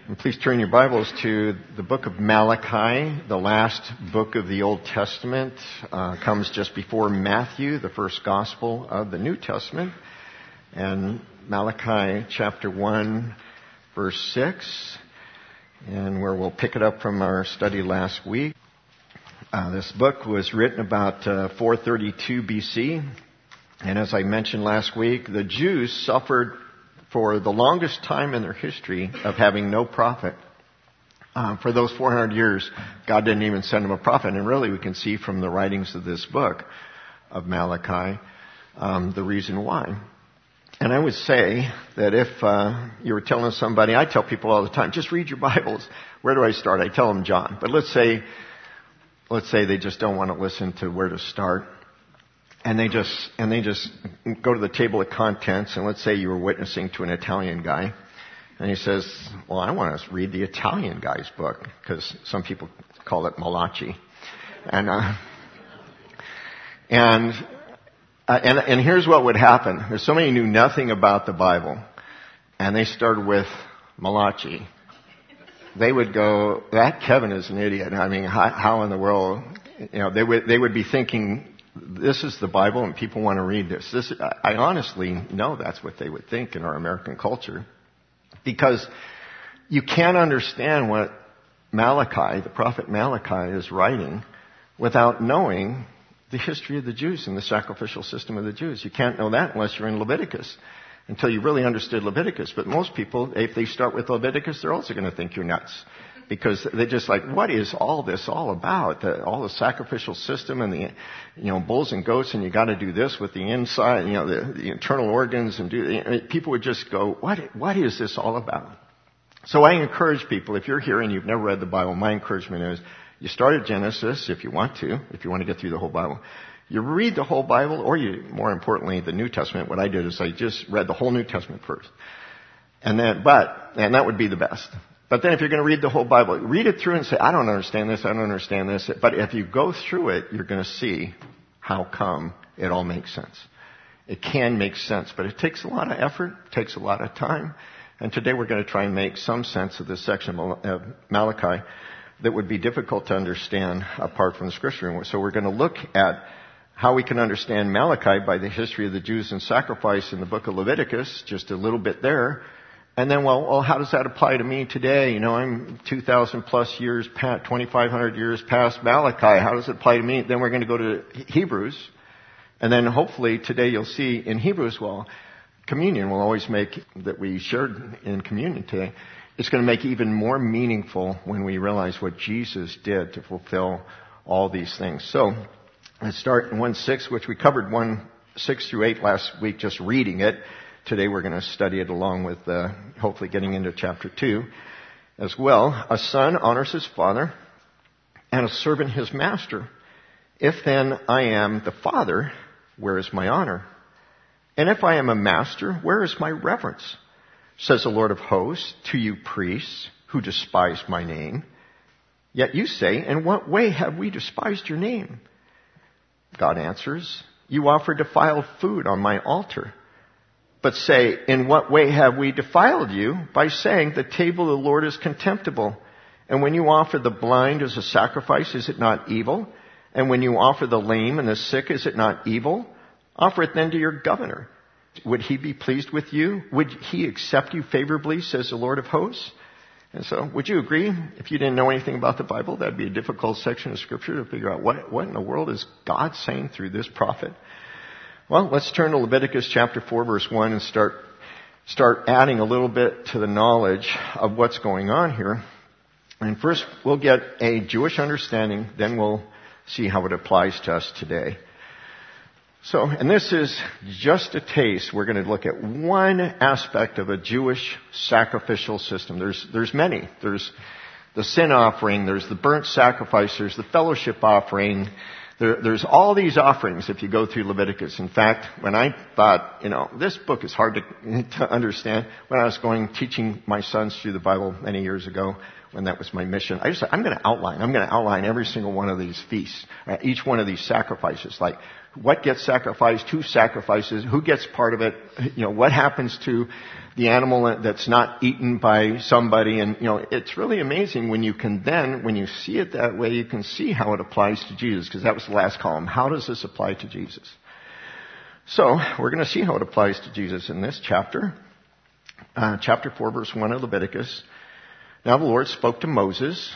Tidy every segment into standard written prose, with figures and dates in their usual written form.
And please turn your Bibles to the book of Malachi, the last book of the Old Testament. Comes just before Matthew, the first gospel of the New Testament. And Malachi chapter 1, verse 6, and where we'll pick it up from our study last week. This book was written about 432 BC. And as I mentioned last week, the Jews suffered for the longest time in their history of having no prophet. For those 400 years, God didn't even send them a prophet. And really, we can see from the writings of this book of Malachi the reason why. And I would say that if you were telling somebody, I tell people all the time, just read your Bibles. Where do I start? I tell them John. But let's say they just don't want to listen to where to start. And they just go to the table of contents, and let's say you were witnessing to an Italian guy, and he says, well, I want to read the Italian guy's book, because some people call it Malachi. And here's what would happen. There's somebody who knew nothing about the Bible, and they started with Malachi. They would go, that Kevin is an idiot. I mean, how in the world, they would be thinking, this is the Bible and people want to read this. I honestly know that's what they would think in our American culture. Because you can't understand what Malachi, the prophet Malachi, is writing without knowing the history of the Jews and the sacrificial system of the Jews. You can't know that unless you're in Leviticus, until you really understood Leviticus. But most people, if they start with Leviticus, they're also going to think you're nuts. Because they're just like, what is all this all about? All the sacrificial system and the, bulls and goats, and you got to do this with the inside, the internal organs, and people would just go, what is this all about? So I encourage people, if you're here and you've never read the Bible, my encouragement is, you start at Genesis if you want to get through the whole Bible. You read the whole Bible, or more importantly, the New Testament. What I did is I just read the whole New Testament first. And that would be the best. But then if you're going to read the whole Bible, read it through and say, I don't understand this, I don't understand this. But if you go through it, you're going to see how come it all makes sense. It can make sense, but it takes a lot of effort, it takes a lot of time. And today we're going to try and make some sense of this section of Malachi that would be difficult to understand apart from the Scripture. So we're going to look at how we can understand Malachi by the history of the Jews and sacrifice in the book of Leviticus, just a little bit there. And then, well, how does that apply to me today? I'm 2,000 plus years, 2,500 years past Malachi. How does it apply to me? Then we're going to go to Hebrews. And then hopefully today you'll see in Hebrews, communion will always make, that we shared in communion today, it's going to make even more meaningful when we realize what Jesus did to fulfill all these things. So let's start in 1:6, which we covered 1:6 through 8 last week, just reading it. Today we're going to study it along with hopefully getting into chapter 2 as well. A son honors his father, and a servant his master. If then I am the father, where is my honor? And if I am a master, where is my reverence? Says the Lord of hosts to you priests who despise my name. Yet you say, in what way have we despised your name? God answers, you offer defiled food on my altar. But say, in what way have we defiled you? By saying, the table of the Lord is contemptible. And when you offer the blind as a sacrifice, is it not evil? And when you offer the lame and the sick, is it not evil? Offer it then to your governor. Would he be pleased with you? Would he accept you favorably, says the Lord of hosts? And so, would you agree? If you didn't know anything about the Bible, that'd be a difficult section of Scripture to figure out what in the world is God saying through this prophet. Well, let's turn to Leviticus chapter 4, verse 1 and start adding a little bit to the knowledge of what's going on here. And first, we'll get a Jewish understanding, then we'll see how it applies to us today. So, and this is just a taste. We're going to look at one aspect of a Jewish sacrificial system. There's many. There's the sin offering, there's the burnt sacrifice, there's the fellowship offering. There's all these offerings if you go through Leviticus. In fact, when I thought, this book is hard to understand, when I was teaching my sons through the Bible many years ago, when that was my mission. I just said, I'm going to outline every single one of these feasts, each one of these sacrifices, like what gets sacrificed, who sacrifices, who gets part of it, what happens to the animal that's not eaten by somebody. And, it's really amazing when you see it that way, you can see how it applies to Jesus, because that was the last column. How does this apply to Jesus? So, we're going to see how it applies to Jesus in this chapter. Chapter 4, verse 1 of Leviticus. Now the Lord spoke to Moses,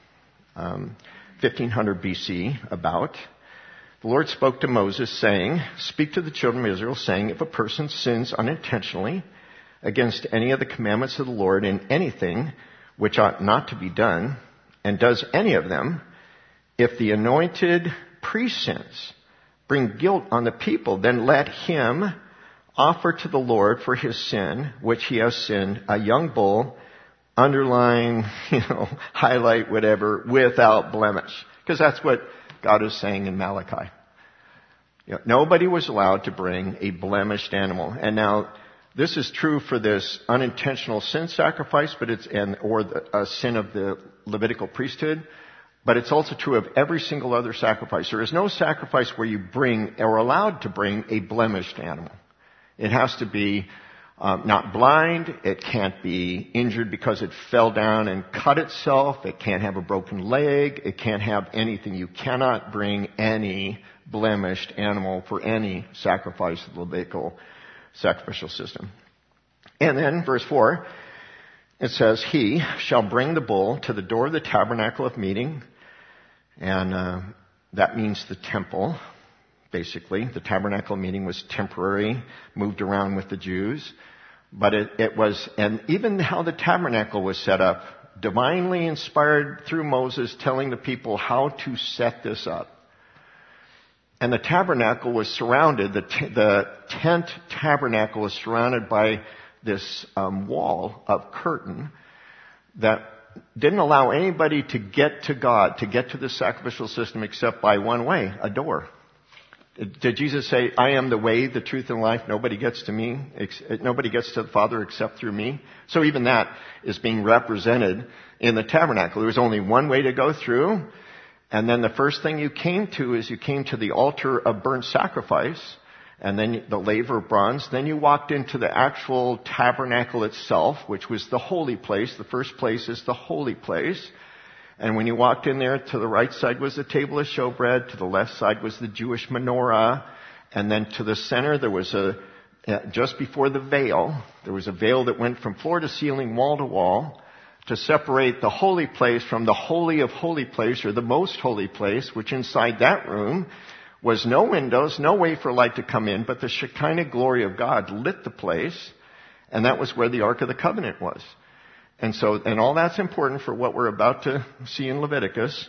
1500 BC, about. The Lord spoke to Moses, saying, "Speak to the children of Israel, saying, if a person sins unintentionally against any of the commandments of the Lord in anything which ought not to be done, and does any of them, if the anointed priest sins, bring guilt on the people, then let him offer to the Lord for his sin, which he has sinned, a young bull, underline, highlight, whatever, without blemish." Because that's what God is saying in Malachi. Nobody was allowed to bring a blemished animal. And now, this is true for this unintentional sin sacrifice, or a sin of the Levitical priesthood. But it's also true of every single other sacrifice. There is no sacrifice where you bring, or allowed to bring, a blemished animal. It has to be not blind. It can't be injured because it fell down and cut itself. It can't have a broken leg. It can't have anything. You cannot bring any blemished animal for any sacrifice of the Levitical sacrificial system. And then, verse 4, it says, "He shall bring the bull to the door of the tabernacle of meeting." And that means the temple. Basically, the tabernacle meeting was temporary, moved around with the Jews. But it was, and even how the tabernacle was set up, divinely inspired through Moses telling the people how to set this up. And the tabernacle was surrounded, the tent tabernacle was surrounded by this wall of curtain that didn't allow anybody to get to God, to get to the sacrificial system, except by one way, a door. Did Jesus say, "I am the way, the truth, and life. Nobody gets to me. Nobody gets to the Father except through me"? So even that is being represented in the tabernacle. There was only one way to go through. And then the first thing you came to is you came to the altar of burnt sacrifice, and then the laver of bronze. Then you walked into the actual tabernacle itself, which was the holy place. The first place is the holy place. And when you walked in there, to the right side was the table of showbread, to the left side was the Jewish menorah, and then to the center there was just before the veil, there was a veil that went from floor to ceiling, wall to wall, to separate the holy place from the holy of holy place, or the most holy place, which inside that room was no windows, no way for light to come in, but the Shekinah glory of God lit the place, and that was where the Ark of the Covenant was. And all that's important for what we're about to see in Leviticus.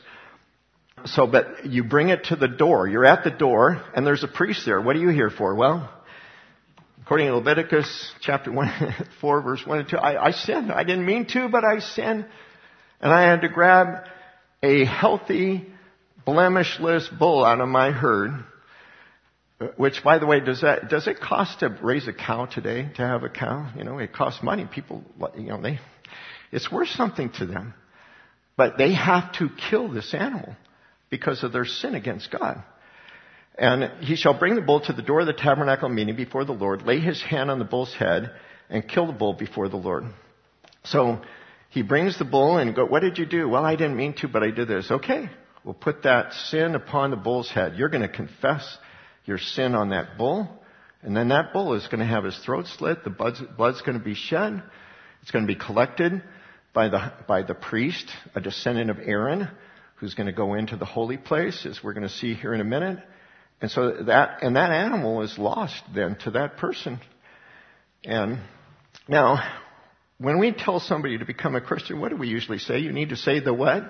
But you bring it to the door. You're at the door, and there's a priest there. What are you here for? Well, according to Leviticus chapter 4, verse 1 and 2, I sinned. I didn't mean to, but I sinned. And I had to grab a healthy, blemishless bull out of my herd. Which, by the way, does it cost to raise a cow today, to have a cow? It costs money. People, it's worth something to them. But they have to kill this animal because of their sin against God. And he shall bring the bull to the door of the tabernacle meeting before the Lord, lay his hand on the bull's head, and kill the bull before the Lord. So he brings the bull and go, "What did you do?" "Well, I didn't mean to, but I did this." "Okay, we'll put that sin upon the bull's head. You're going to confess your sin on that bull, and then that bull is going to have his throat slit. The blood's going to be shed. It's going to be collected by the priest, a descendant of Aaron, who's going to go into the holy place, as we're going to see here in a minute. And so that animal is lost then to that person. And now, when we tell somebody to become a Christian, what do we usually say? You need to say the what?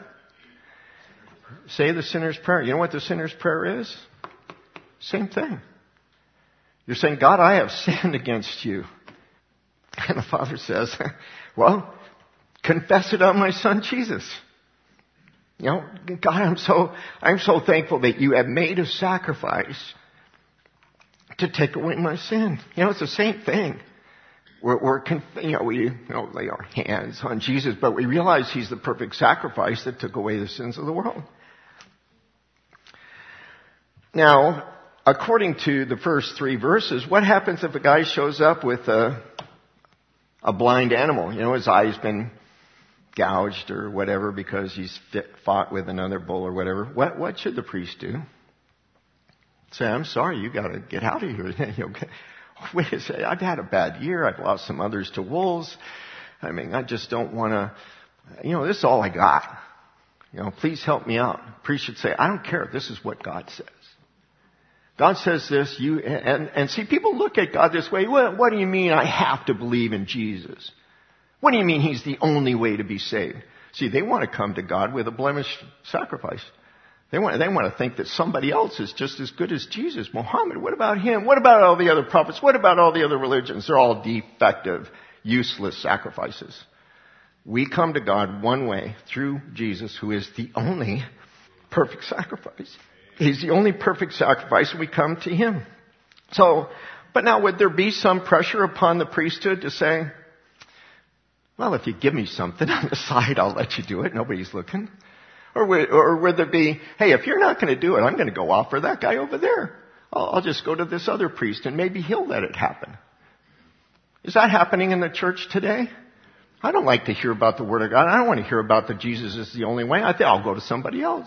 Say the sinner's prayer. You know what the sinner's prayer is? Same thing. You're saying, "God, I have sinned against you." And the Father says, "Well, confess it on my Son Jesus. God, I'm so thankful that you have made a sacrifice to take away my sin." It's the same thing. we lay our hands on Jesus, but we realize he's the perfect sacrifice that took away the sins of the world. Now, according to the first 3 verses, what happens if a guy shows up with a blind animal? His eye's been gouged or whatever because he's fought with another bull or whatever. What should the priest do? Say, I'm sorry, you got to get out of here. Wait a second, I've had a bad year. I've lost some others to wolves. I just don't want to, this is all I got. Please help me out. The priest should say, I don't care. This is what God says. God says this, and see, people look at God this way. What do you mean I have to believe in Jesus? What do you mean he's the only way to be saved? See, they want to come to God with a blemished sacrifice. They want to think that somebody else is just as good as Jesus. Muhammad, what about him? What about all the other prophets? What about all the other religions? They're all defective, useless sacrifices. We come to God one way, through Jesus, who is the only perfect sacrifice. He's the only perfect sacrifice, and we come to him. But now would there be some pressure upon the priesthood to say, well, if you give me something on the side, I'll let you do it. Nobody's looking. Or would there be, hey, if you're not going to do it, I'm going to go offer that guy over there. I'll just go to this other priest and maybe he'll let it happen. Is that happening in the church today? I don't like to hear about the Word of God. I don't want to hear about that Jesus is the only way. I think I'll go to somebody else.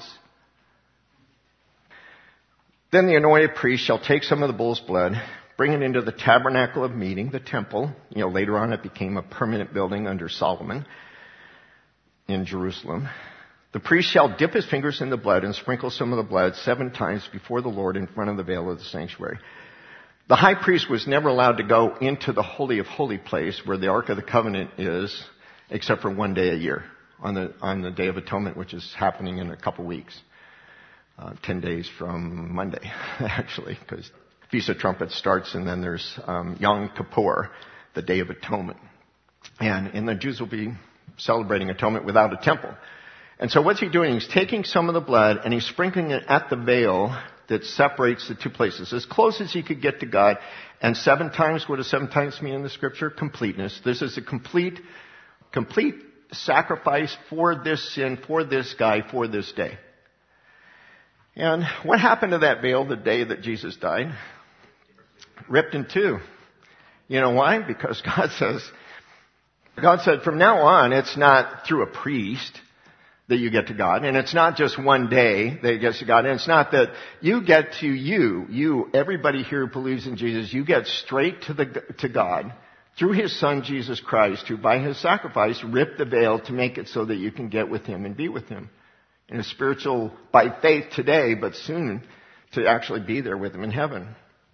Then the anointed priest shall take some of the bull's blood, bring it into the tabernacle of meeting, the temple. Later on it became a permanent building under Solomon in Jerusalem. The priest shall dip his fingers in the blood and sprinkle some of the blood 7 times before the Lord in front of the veil of the sanctuary. The high priest was never allowed to go into the Holy of Holy place where the Ark of the Covenant is, except for 1 day a year, on the Day of Atonement, which is happening in a couple weeks. 10 days from Monday, actually, because Feast of Trumpets starts, and then there's Yom Kippur, the Day of Atonement. And the Jews will be celebrating atonement without a temple. And so what's he doing? He's taking some of the blood and he's sprinkling it at the veil that separates the 2 places, as close as he could get to God. And 7 times, what does 7 times mean in the scripture? Completeness. This is a complete sacrifice for this sin, for this guy, for this day. And what happened to that veil the day that Jesus died? Ripped in 2. You know why? Because God said from now on, it's not through a priest that you get to God. And it's not just 1 day that you get to God. And it's not that you get to you, everybody here who believes in Jesus, you get straight to God through his son, Jesus Christ, who by his sacrifice ripped the veil to make it so that you can get with him and be with him. In a spiritual, by faith today, but soon to actually be there with him in heaven.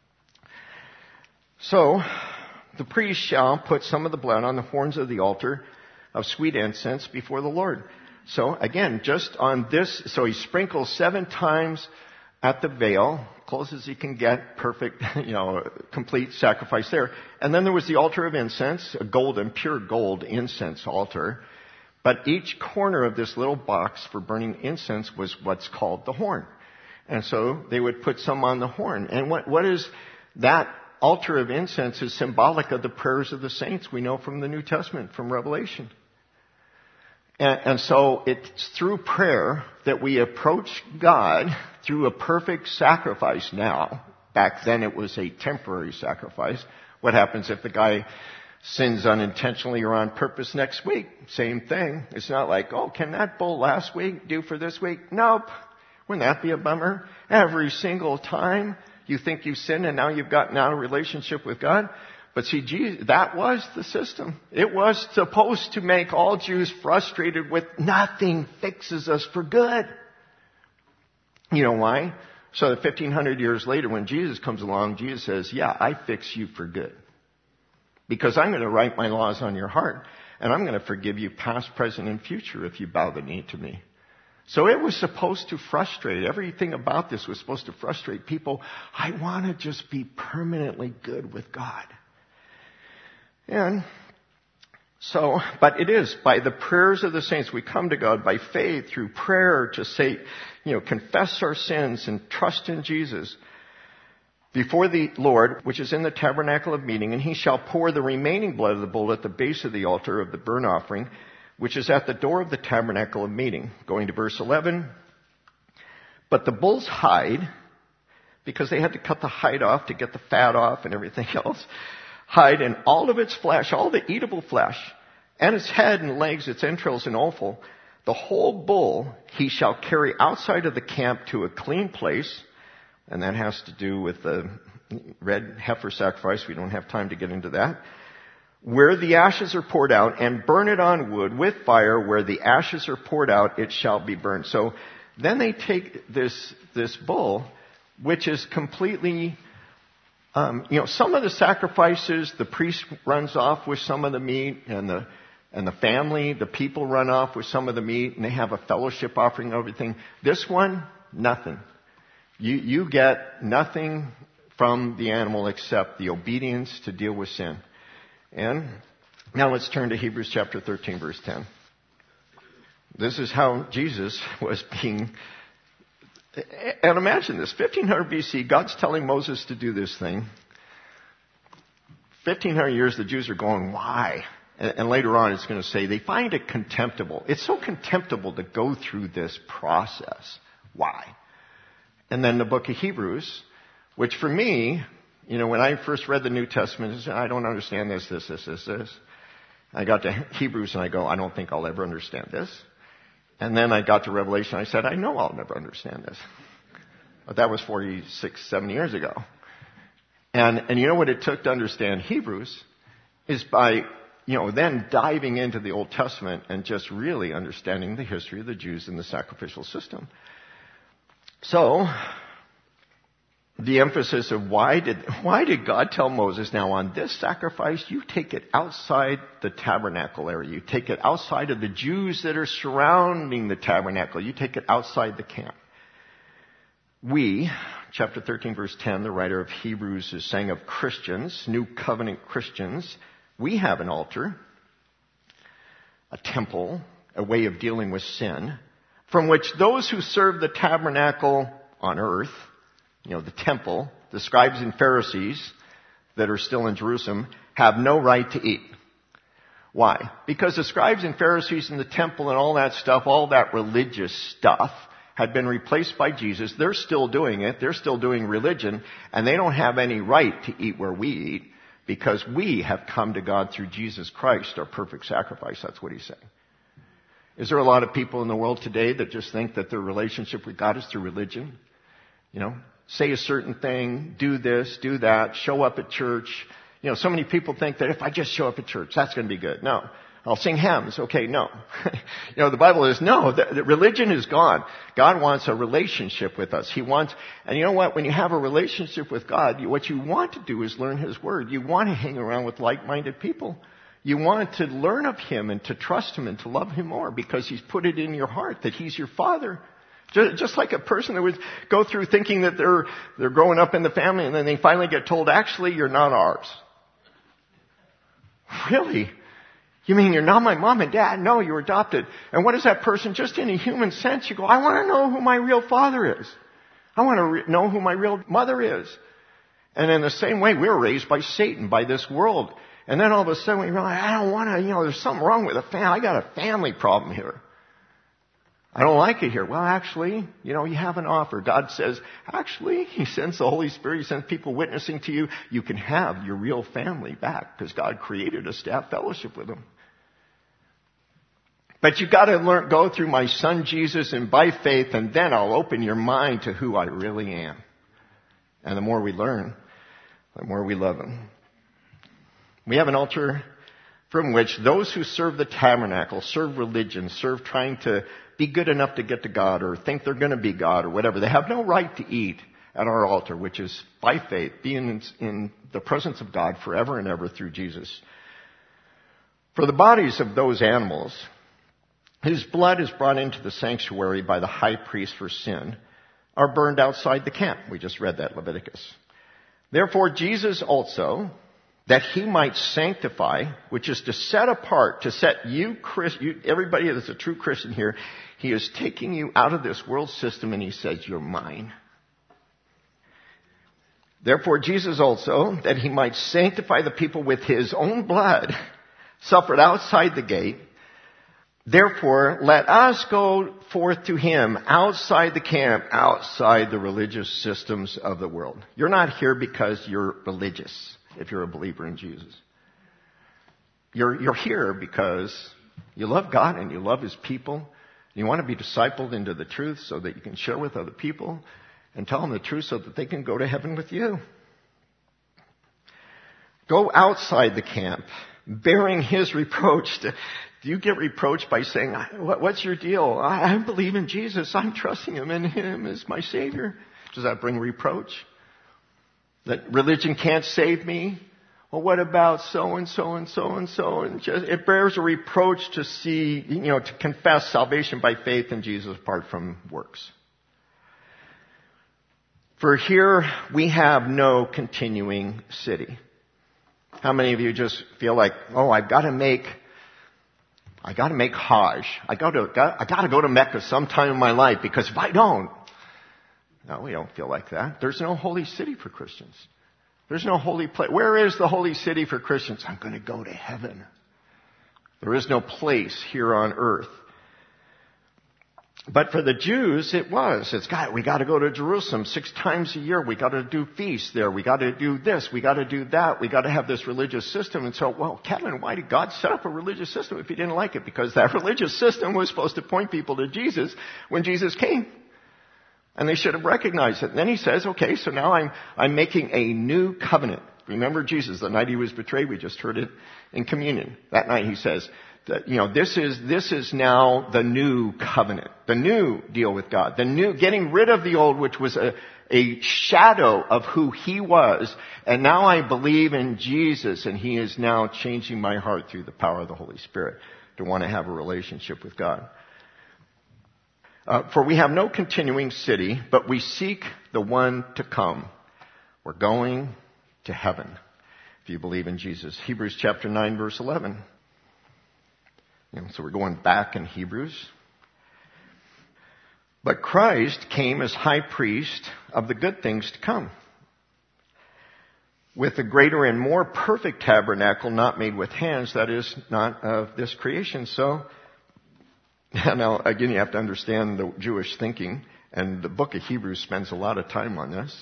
So, the priest shall put some of the blood on the horns of the altar of sweet incense before the Lord. So again, just on this, so he sprinkles 7 times at the veil, close as he can get, perfect, complete sacrifice there. And then there was the altar of incense, a golden, pure gold incense altar. But each corner of this little box for burning incense was what's called the horn. And so they would put some on the horn. And what is that altar of incense is symbolic of the prayers of the saints we know from the New Testament, from Revelation. And so it's through prayer that we approach God through a perfect sacrifice now. Back then it was a temporary sacrifice. What happens if the guy sins unintentionally or on purpose next week? Same thing. It's not like, can that bull last week do for this week? Nope. Wouldn't that be a bummer? Every single time you think you've sinned and now you've gotten out of relationship with God. But see, Jesus, that was the system. It was supposed to make all Jews frustrated with nothing fixes us for good. You know why? So that 1,500 years later when Jesus comes along, Jesus says, yeah, I fix you for good. Because I'm going to write my laws on your heart. And I'm going to forgive you past, present, and future if you bow the knee to me. So it was supposed to frustrate. Everything about this was supposed to frustrate people. I want to just be permanently good with God. And so, but it is by the prayers of the saints we come to God by faith through prayer to say, confess our sins and trust in Jesus. before the Lord, which is in the tabernacle of meeting, and he shall pour the remaining blood of the bull at the base of the altar of the burnt offering, which is at the door of the tabernacle of meeting. Going to verse 11. But the bull's hide, because they had to cut the hide off to get the fat off and everything else, hide and all of its flesh, all the eatable flesh, and its head and legs, its entrails and offal, the whole bull he shall carry outside of the camp to a clean place. And that has to do with the red heifer sacrifice. We don't have time to get into that. Where the ashes are poured out, and burn it on wood with fire. Where the ashes are poured out, it shall be burned. So then they take this bull, which is completely, some of the sacrifices, the priest runs off with some of the meat, and the family, the people run off with some of the meat, and they have a fellowship offering and everything. This one, nothing. You get nothing from the animal except the obedience to deal with sin. And now let's turn to Hebrews chapter 13, verse 10. This is how Jesus was being... And imagine this, 1500 BC, God's telling Moses to do this thing. 1500 years, the Jews are going, why? And later on it's going to say they find it contemptible. It's so contemptible to go through this process. Why? And then the book of Hebrews, which for me, when I first read the New Testament, I said, I don't understand this. I got to Hebrews and I go, I don't think I'll ever understand this. And then I got to Revelation, I said, I know I'll never understand this. But that was 46, 7 years ago. And you know what it took to understand Hebrews is by, then diving into the Old Testament and just really understanding the history of the Jews and the sacrificial system. So, the emphasis of why did God tell Moses, now on this sacrifice, you take it outside the tabernacle area. You take it outside of the Jews that are surrounding the tabernacle. You take it outside the camp. We, chapter 13, verse 10, the writer of Hebrews is saying of Christians, New Covenant Christians, we have an altar, a temple, a way of dealing with sin, from which those who serve the tabernacle on earth, the temple, the scribes and Pharisees that are still in Jerusalem, have no right to eat. Why? Because the scribes and Pharisees in the temple and all that stuff, all that religious stuff, had been replaced by Jesus. They're still doing it. They're still doing religion. And they don't have any right to eat where we eat because we have come to God through Jesus Christ, our perfect sacrifice. That's what he's saying. Is there a lot of people in the world today that just think that their relationship with God is through religion? Say a certain thing, do this, do that, show up at church. So many people think that if I just show up at church, that's going to be good. No. I'll sing hymns. Okay, no. The Bible is no. The religion is gone. God wants a relationship with us. He wants, and you know what? When you have a relationship with God, what you want to do is learn His Word. You want to hang around with like-minded people. You want to learn of Him and to trust Him and to love Him more because He's put it in your heart that He's your Father. Just like a person that would go through thinking that they're growing up in the family and then they finally get told, actually, you're not ours. Really? You mean you're not my mom and dad? No, you're adopted. And what is that person? Just in a human sense, you go, I want to know who my real father is. I want to know who my real mother is. And in the same way, we were raised by Satan, by this world. And then all of a sudden we realize, I don't want to, there's something wrong with the family. I got a family problem here. I don't like it here. Well, actually, you have an offer. God says, actually, He sends the Holy Spirit. He sends people witnessing to you. You can have your real family back because God created us to have fellowship with Him. But you've got to go through my Son Jesus and by faith, and then I'll open your mind to who I really am. And the more we learn, the more we love Him. We have an altar from which those who serve the tabernacle, serve religion, serve trying to be good enough to get to God or think they're going to be God or whatever. They have no right to eat at our altar, which is by faith, being in the presence of God forever and ever through Jesus. For the bodies of those animals, whose blood is brought into the sanctuary by the high priest for sin, are burned outside the camp. We just read that, Leviticus. Therefore, Jesus also, that He might sanctify, which is to set apart, to set you, everybody that's a true Christian here, He is taking you out of this world system and He says, you're mine. Therefore Jesus also, that he might sanctify the people with his own blood, suffered outside the gate. Therefore, let us go forth to him outside the camp, outside the religious systems of the world. You're not here because you're religious, if you're a believer in Jesus. You're here because you love God and you love his people. And you want to be discipled into the truth so that you can share with other people and tell them the truth so that they can go to heaven with you. Go outside the camp, bearing his reproach. Do you get reproached by saying, what's your deal? I believe in Jesus. I'm trusting him and him as my Savior. Does that bring reproach? That religion can't save me? Well, what about so and so and so and so? And just, it bears a reproach to see, to confess salvation by faith in Jesus apart from works. For here we have no continuing city. How many of you just feel like, I got to make Hajj. I got to go to Mecca sometime in my life because if I don't, no, we don't feel like that. There's no holy city for Christians. There's no holy place. Where is the holy city for Christians? I'm going to go to heaven. There is no place here on earth. But for the Jews, it was. We got to go to Jerusalem 6 times a year. We got to do feasts there. We got to do this. We got to do that. We got to have this religious system. And so, Kevin, why did God set up a religious system if he didn't like it? Because that religious system was supposed to point people to Jesus when Jesus came. And they should have recognized it. And then he says, okay, so now I'm making a new covenant. Remember Jesus, the night he was betrayed, we just heard it in communion. That night he says, that, this is now the new covenant, the new deal with God, the new, getting rid of the old, which was a shadow of who he was. And now I believe in Jesus, and he is now changing my heart through the power of the Holy Spirit to want to have a relationship with God. For we have no continuing city, but we seek the one to come. We're going to heaven, if you believe in Jesus. Hebrews chapter 9, verse 11. So we're going back in Hebrews. But Christ came as high priest of the good things to come, with a greater and more perfect tabernacle not made with hands, that is, not of this creation. So, now again, you have to understand the Jewish thinking, and the book of Hebrews spends a lot of time on this.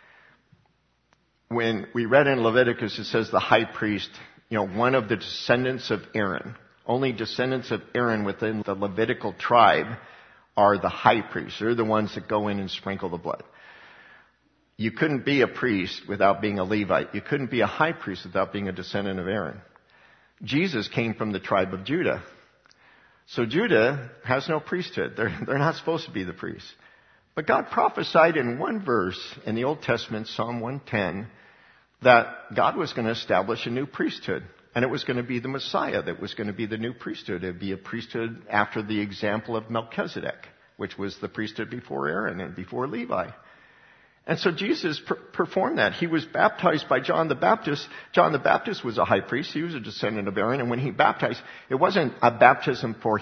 When we read in Leviticus, it says the high priest, one of the descendants of Aaron. Only descendants of Aaron within the Levitical tribe are the high priests. They're the ones that go in and sprinkle the blood. You couldn't be a priest without being a Levite. You couldn't be a high priest without being a descendant of Aaron. Jesus came from the tribe of Judah. So Judah has no priesthood. They're not supposed to be the priests. But God prophesied in one verse in the Old Testament, Psalm 110, that God was going to establish a new priesthood. And it was going to be the Messiah that was going to be the new priesthood. It would be a priesthood after the example of Melchizedek, which was the priesthood before Aaron and before Levi. And so Jesus performed that. He was baptized by John the Baptist. John the Baptist was a high priest. He was a descendant of Aaron. And when he baptized, it wasn't a baptism for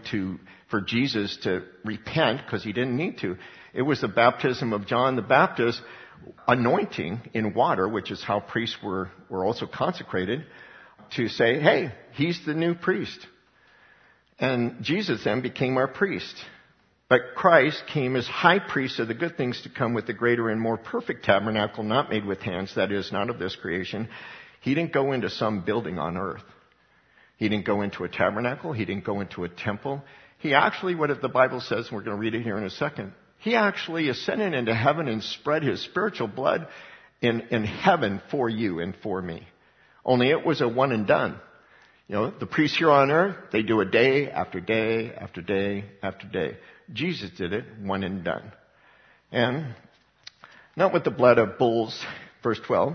Jesus to repent, because he didn't need to. It was the baptism of John the Baptist, anointing in water, which is how priests were also consecrated, to say, hey, he's the new priest. And Jesus then became our priest. But Christ came as high priest of the good things to come, with the greater and more perfect tabernacle not made with hands, that is, not of this creation. He didn't go into some building on earth. He didn't go into a tabernacle. He didn't go into a temple. He actually, what the Bible says, and we're going to read it here in a second, he actually ascended into heaven and spread his spiritual blood in heaven for you and for me. Only it was a one and done. The priests here on earth, they do it day after day after day after day. Jesus did it one and done. And not with the blood of bulls, verse 12,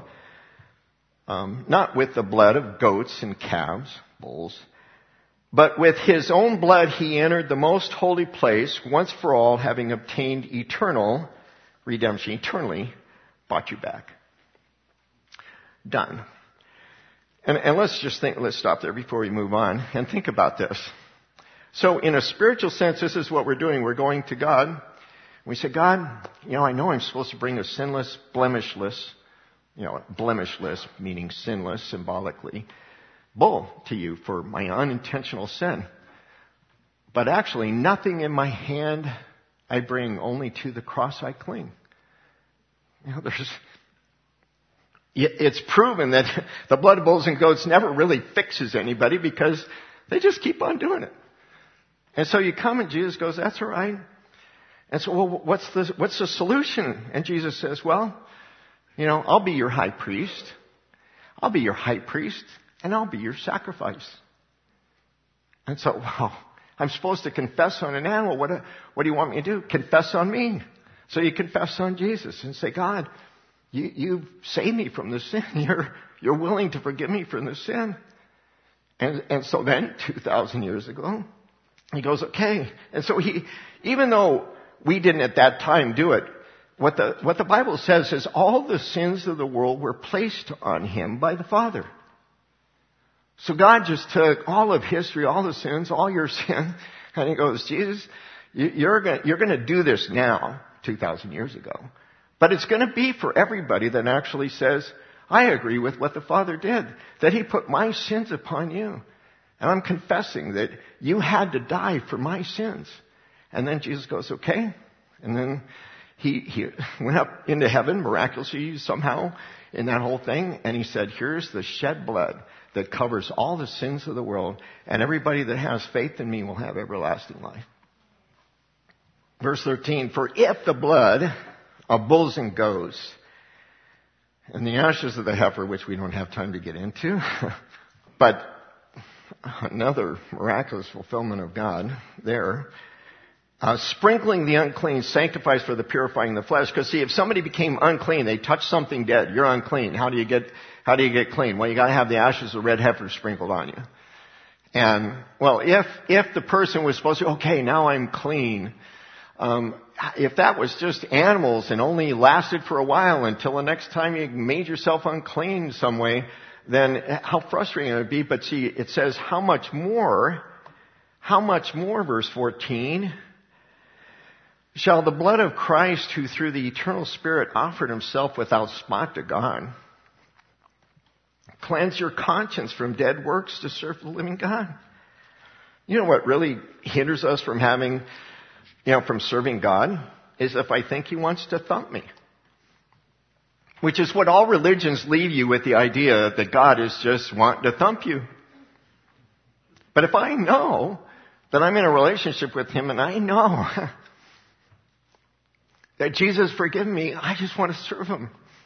not with the blood of goats and calves, bulls, but with his own blood he entered the most holy place once for all, having obtained eternal redemption, eternally bought you back. Done. And let's stop there before we move on and think about this. So in a spiritual sense, this is what we're doing. We're going to God. We say, God, I know I'm supposed to bring a sinless, blemishless blemishless, meaning sinless symbolically, bull to you for my unintentional sin. But actually, nothing in my hand I bring, only to the cross I cling. It's proven that the blood of bulls and goats never really fixes anybody because they just keep on doing it. And so you come and Jesus goes, that's all right. And so, well, what's the solution? And Jesus says, well, I'll be your high priest. I'll be your high priest and I'll be your sacrifice. And so, well, I'm supposed to confess on an animal. What do you want me to do? Confess on me. So you confess on Jesus and say, God, you saved me from this sin. You're willing to forgive me from this sin. And so then, 2,000 years ago, he goes, okay. And so even though we didn't at that time do it, what the Bible says is all the sins of the world were placed on him by the Father. So God just took all of history, all the sins, all your sin, and he goes, Jesus, you're going to do this now, 2,000 years ago. But it's going to be for everybody that actually says, I agree with what the Father did, that he put my sins upon you. And I'm confessing that you had to die for my sins. And then Jesus goes, okay. And then he went up into heaven miraculously somehow in that whole thing. And he said, here's the shed blood that covers all the sins of the world. And everybody that has faith in me will have everlasting life. Verse 13, for if the blood of bulls and goats and the ashes of the heifer, which we don't have time to get into, but another miraculous fulfillment of God there, sprinkling the unclean sanctifies for the purifying the flesh. Because see, if somebody became unclean, they touched something dead, you're unclean. How do you get clean? Well, you got to have the ashes of red heifer sprinkled on you. And well, if the person was supposed to, okay, now I'm clean. If that was just animals and only lasted for a while until the next time you made yourself unclean some way, then how frustrating it would be. But see, it says how much more, verse 14, shall the blood of Christ, who through the eternal Spirit offered himself without spot to God, cleanse your conscience from dead works to serve the living God? You know what really hinders us from from serving God is if I think he wants to thump me. Which is what all religions leave you with, the idea that God is just wanting to thump you. But if I know that I'm in a relationship with him and I know that Jesus forgiven me, I just want to serve him.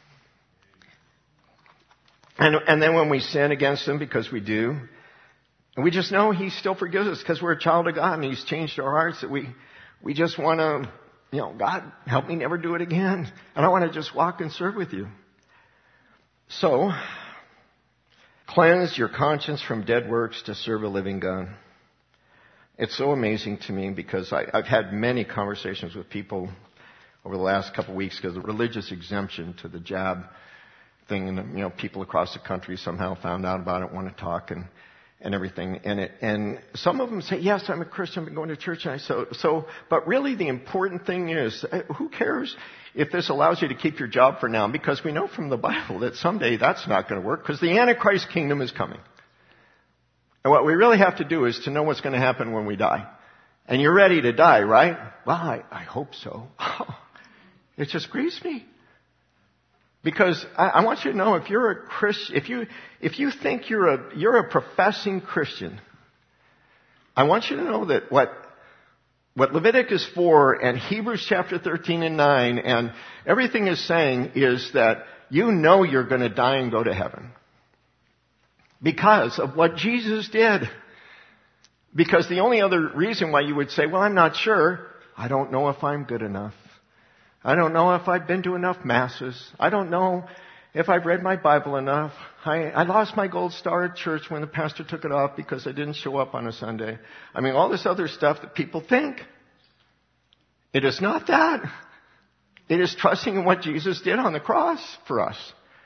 And then when we sin against him, because we do, and we just know he still forgives us because we're a child of God and he's changed our hearts, that we just want to, God, help me never do it again. And I want to just walk and serve with you. So, cleanse your conscience from dead works to serve a living God. It's so amazing to me because I've had many conversations with people over the last couple of weeks because of religious exemption to the jab thing. And, people across the country somehow found out about it, want to talk and everything. And some of them say, yes, I'm a Christian, I've been going to church. And but really the important thing is, who cares if this allows you to keep your job for now? Because we know from the Bible that someday that's not going to work because the Antichrist kingdom is coming. And what we really have to do is to know what's going to happen when we die. And you're ready to die, right? Well, I hope so. It just grieves me. Because I want you to know, if you're a Christian, if you think you're a professing Christian, I want you to know that what Leviticus 4 and Hebrews chapter 13 and 9 and everything is saying is that you know you're going to die and go to heaven. Because of what Jesus did. Because the only other reason why you would say, well, I'm not sure, I don't know if I'm good enough. I don't know if I've been to enough masses. I don't know if I've read my Bible enough. I lost my gold star at church when the pastor took it off because I didn't show up on a Sunday. I mean, all this other stuff that people think. It is not that. It is trusting in what Jesus did on the cross for us.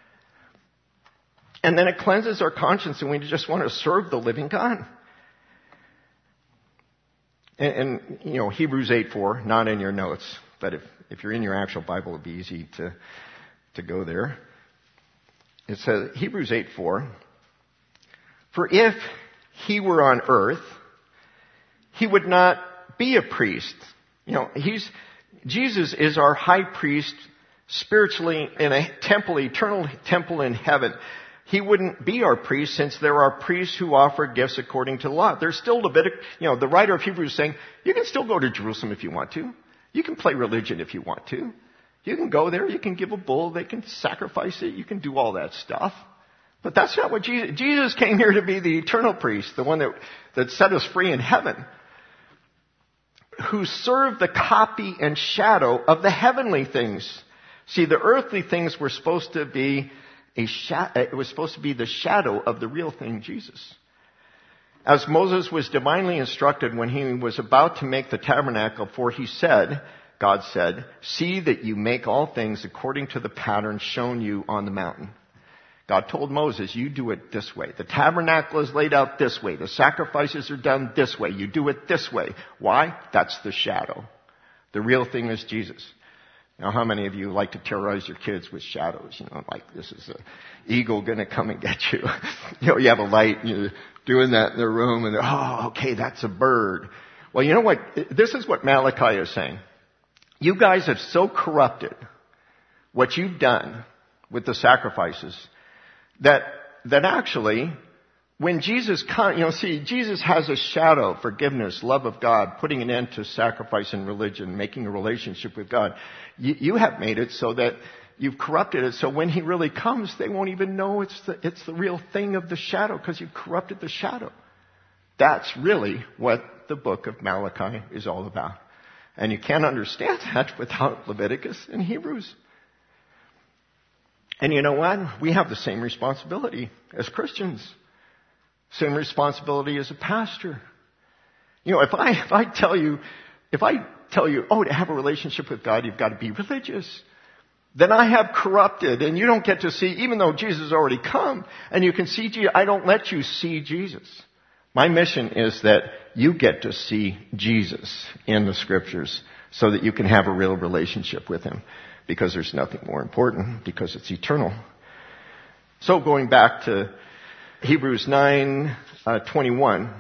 And then it cleanses our conscience and we just want to serve the living God. And Hebrews 8:4, not in your notes, but if you're in your actual Bible, it'd be easy to go there. It says, Hebrews 8:4, for if he were on earth, he would not be a priest. Jesus is our high priest spiritually in a temple, eternal temple in heaven. He wouldn't be our priest since there are priests who offer gifts according to the law. There's still Levitic, the writer of Hebrews is saying, you can still go to Jerusalem if you want to. You can play religion if you want to. You can go there, you can give a bull, they can sacrifice it, you can do all that stuff. But that's not what Jesus came here to be the eternal priest, the one that set us free in heaven, who served the copy and shadow of the heavenly things. See, the earthly things were supposed to be it was supposed to be the shadow of the real thing, Jesus. As Moses was divinely instructed when he was about to make the tabernacle, for God said, see that you make all things according to the pattern shown you on the mountain. God told Moses, you do it this way. The tabernacle is laid out this way. The sacrifices are done this way. You do it this way. Why? That's the shadow. The real thing is Jesus. Now, how many of you like to terrorize your kids with shadows? Like this is an eagle going to come and get you. You have a light and you're doing that in their room and okay, that's a bird. Well, you know what? This is what Malachi is saying. You guys have so corrupted what you've done with the sacrifices that actually when Jesus comes, Jesus has a shadow, forgiveness, love of God, putting an end to sacrifice and religion, making a relationship with God. You have made it so that you've corrupted it. So when he really comes, they won't even know it's the real thing of the shadow because you've corrupted the shadow. That's really what the book of Malachi is all about. And you can't understand that without Leviticus and Hebrews. And you know what? We have the same responsibility as Christians. Same responsibility as a pastor. If I tell you, to have a relationship with God, you've got to be religious. Then I have corrupted, and you don't get to see, even though Jesus has already come, and you can see Jesus, I don't let you see Jesus. My mission is that you get to see Jesus in the Scriptures so that you can have a real relationship with Him. Because there's nothing more important, because it's eternal. So going back to Hebrews 9:21.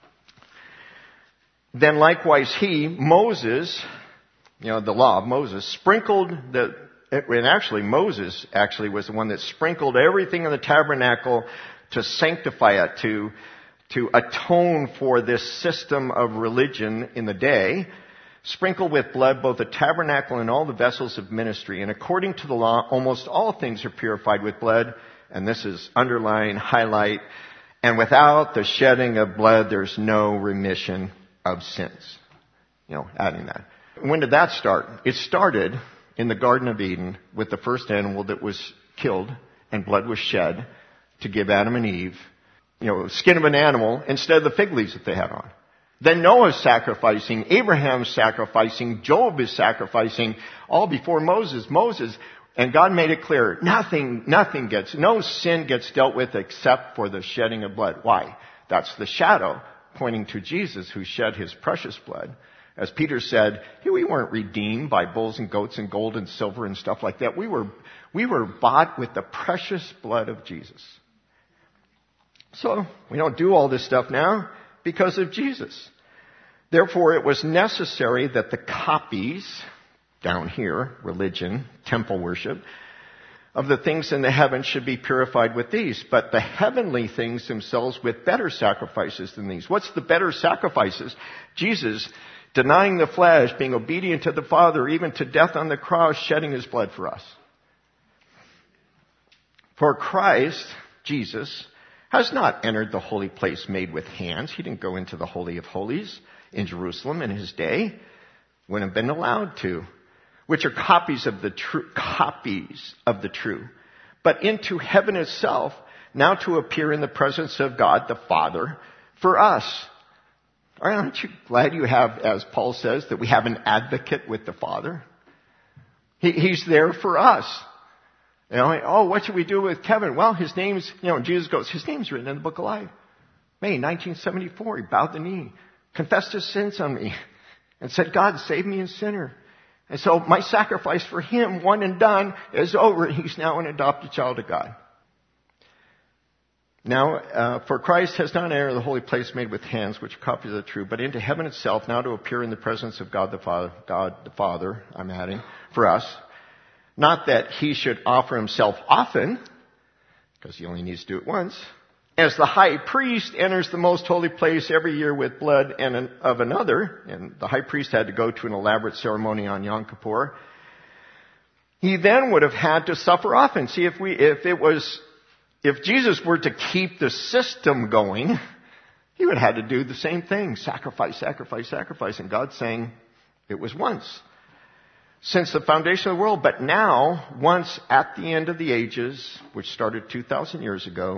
Then likewise Moses, the law of Moses, sprinkled Moses was the one that sprinkled everything in the tabernacle to sanctify it, to atone for this system of religion in the day. Sprinkle with blood both the tabernacle and all the vessels of ministry. And according to the law, almost all things are purified with blood. And this is underline, highlight. And without the shedding of blood, there's no remission of sins. Adding that. When did that start? It started in the Garden of Eden with the first animal that was killed and blood was shed to give Adam and Eve, skin of an animal instead of the fig leaves that they had on. Then Noah's sacrificing, Abraham's sacrificing, Job is sacrificing, all before Moses. And God made it clear, no sin gets dealt with except for the shedding of blood. Why? That's the shadow pointing to Jesus who shed his precious blood. As Peter said, we weren't redeemed by bulls and goats and gold and silver and stuff like that. We were bought with the precious blood of Jesus. So we don't do all this stuff now because of Jesus. Therefore, it was necessary that the copies, down here, religion, temple worship, of the things in the heavens should be purified with these, but the heavenly things themselves with better sacrifices than these. What's the better sacrifices? Jesus, denying the flesh, being obedient to the Father, even to death on the cross, shedding his blood for us. For Christ, Jesus, has not entered the holy place made with hands. He didn't go into the Holy of Holies in Jerusalem in his day. Wouldn't have been allowed to. Which are copies of the true. But into heaven itself, now to appear in the presence of God the Father for us. Aren't you glad you have, as Paul says, that we have an advocate with the Father? He's there for us. What should we do with Kevin? Well, his name's, Jesus goes, his name's written in the book of life. May 1974, he bowed the knee, confessed his sins on me, and said, God, save me a sinner. And so my sacrifice for him, one and done, is over. He's now an adopted child of God. Now, for Christ has not entered the holy place made with hands, which are copies of the true, but into heaven itself, now to appear in the presence of God the Father, I'm adding, for us. Not that he should offer himself often, because he only needs to do it once, as the high priest enters the most holy place every year with blood of another, and the high priest had to go to an elaborate ceremony on Yom Kippur. He then would have had to suffer often. See, if Jesus were to keep the system going, he would have had to do the same thing. Sacrifice, sacrifice, sacrifice. And God's saying it was once. Since the foundation of the world. But now, once at the end of the ages, which started 2,000 years ago,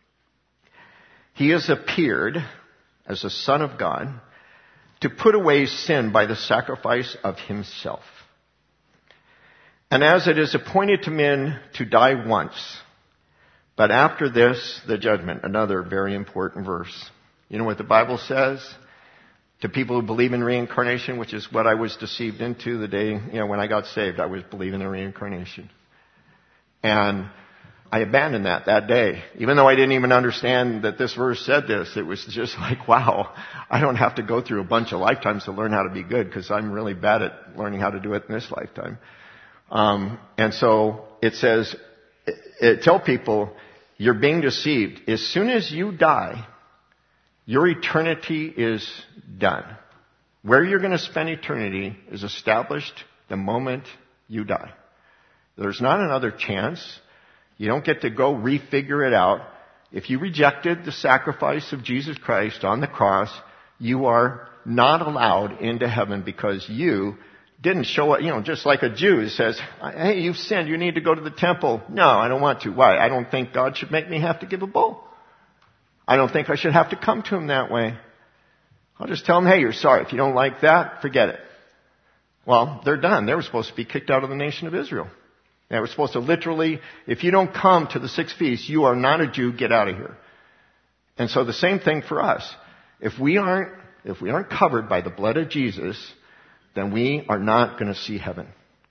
he has appeared as the Son of God to put away sin by the sacrifice of himself. And as it is appointed to men to die once, but after this, the judgment. Another very important verse. You know what the Bible says to people who believe in reincarnation, which is what I was deceived into the day, when I got saved, I was believing in reincarnation. And I abandoned that day. Even though I didn't even understand that this verse said this, it was just like, wow, I don't have to go through a bunch of lifetimes to learn how to be good, because I'm really bad at learning how to do it in this lifetime. And so it says, tell people, you're being deceived. As soon as you die, your eternity is done. Where you're going to spend eternity is established the moment you die. There's not another chance. You don't get to go refigure it out. If you rejected the sacrifice of Jesus Christ on the cross, you are not allowed into heaven because you didn't show up, just like a Jew says, hey, you've sinned, you need to go to the temple. No, I don't want to. Why? I don't think God should make me have to give a bull. I don't think I should have to come to him that way. I'll just tell him, hey, you're sorry. If you don't like that, forget it. Well, they're done. They were supposed to be kicked out of the nation of Israel. They were supposed to literally, if you don't come to the 6 feasts, you are not a Jew, get out of here. And so the same thing for us. If we aren't covered by the blood of Jesus, then we are not going to see heaven.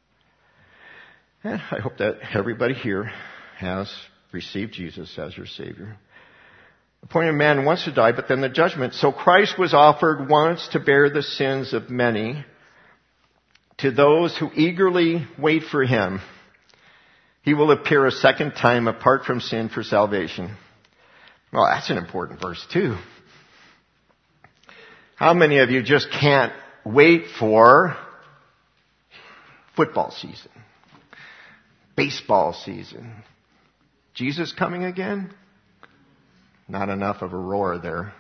And I hope that everybody here has received Jesus as your Savior. The point of man wants to die, but then the judgment. So Christ was offered once to bear the sins of many. To those who eagerly wait for him, he will appear a second time apart from sin for salvation. Well, that's an important verse too. How many of you just can't wait for football season, baseball season? Jesus coming again? Not enough of a roar there.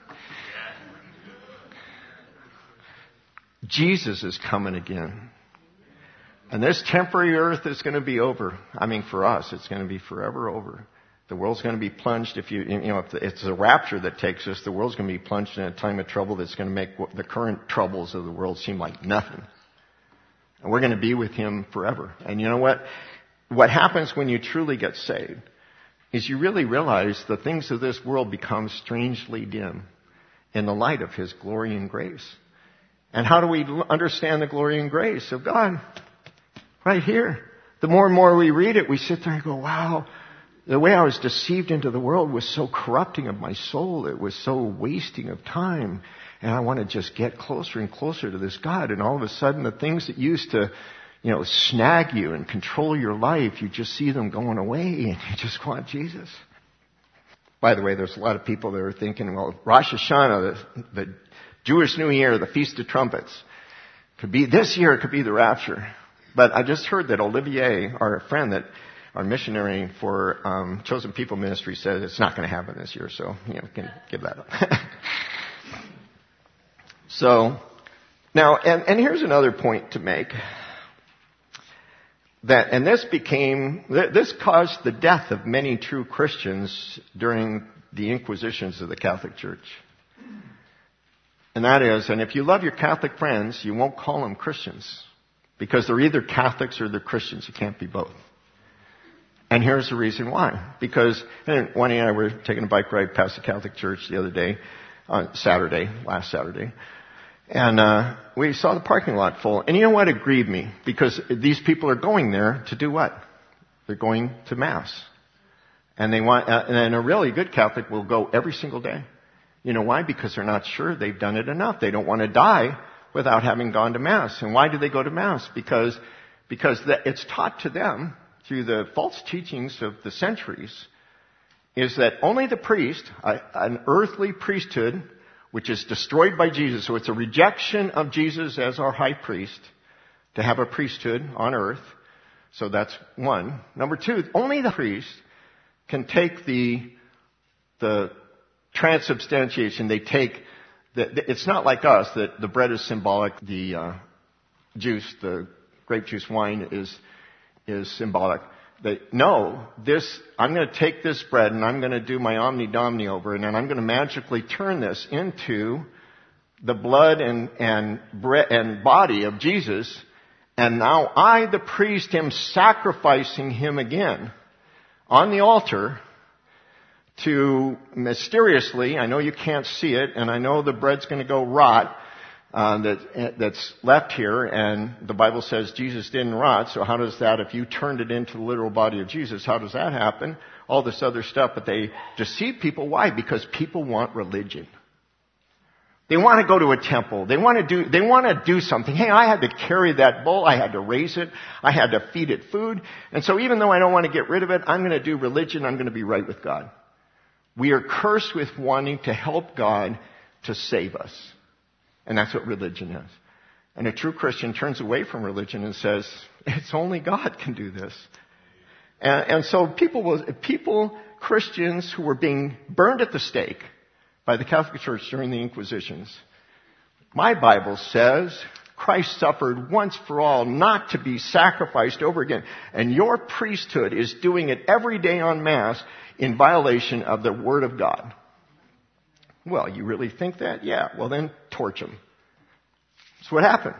Jesus is coming again. And this temporary earth is going to be over. I mean, for us, it's going to be forever over. The world's going to be plunged, if it's a rapture that takes us, the world's going to be plunged in a time of trouble that's going to make the current troubles of the world seem like nothing. And we're going to be with him forever. And you know what? What happens when you truly get saved is you really realize the things of this world become strangely dim in the light of his glory and grace. And how do we understand the glory and grace of God? Right here. The more and more we read it, we sit there and go, wow, the way I was deceived into the world was so corrupting of my soul. It was so wasting of time. And I want to just get closer and closer to this God. And all of a sudden, the things that used to, snag you and control your life, you just see them going away and you just want Jesus. By the way, there's a lot of people that are thinking, well, Rosh Hashanah, the Jewish New Year, the Feast of Trumpets, could be this year, it could be the rapture. But I just heard that Olivier, our friend, our missionary for Chosen People Ministry, said it's not going to happen this year. So, can give that up. So, now, and here's another point to make. This caused the death of many true Christians during the inquisitions of the Catholic Church. And that is, and if you love your Catholic friends, you won't call them Christians. Because they're either Catholics or they're Christians. You can't be both. And here's the reason why. Because Juanita and I were taking a bike ride past the Catholic Church the other day, last Saturday. And we saw the parking lot full. And you know what? It grieved me. Because these people are going there to do what? They're going to Mass. And and a really good Catholic will go every single day. You know why? Because they're not sure they've done it enough. They don't want to die without having gone to Mass. And why do they go to Mass? Because it's taught to them through the false teachings of the centuries is that only the priest, an earthly priesthood, which is destroyed by Jesus. So it's a rejection of Jesus as our high priest to have a priesthood on earth. So that's one. Number two, only the priest can take the transubstantiation. They take it's not like us that the bread is symbolic, the juice, the grape juice wine is symbolic. I'm going to take this bread and I'm going to do my Omni Domini over it, and I'm going to magically turn this into the blood and body of Jesus. And now I, the priest, am sacrificing him again on the altar to mysteriously, I know you can't see it, and I know the bread's going to go rot, that's left here, and the Bible says Jesus didn't rot, so how does that, if you turned it into the literal body of Jesus, how does that happen? All this other stuff, but they deceive people. Why? Because people want religion. They want to go to a temple. They want to do something. Hey, I had to carry that bull. I had to raise it. I had to feed it food. And so even though I don't want to get rid of it, I'm going to do religion. I'm going to be right with God. We are cursed with wanting to help God to save us. And that's what religion is. And a true Christian turns away from religion and says, it's only God can do this. And so Christians who were being burned at the stake by the Catholic Church during the Inquisitions, my Bible says Christ suffered once for all, not to be sacrificed over again. And your priesthood is doing it every day on Mass in violation of the Word of God. Well, you really think that? Yeah. Well, then torch them. That's what happened.